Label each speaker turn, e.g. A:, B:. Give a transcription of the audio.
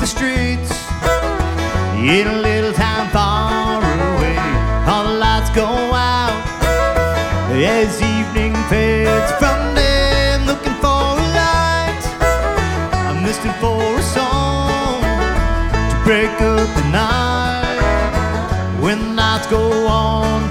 A: the streets in a little town far away. All the lights go out as evening fades from day. I'm looking for a light, I'm listening for a song to break up the night. When the nights go on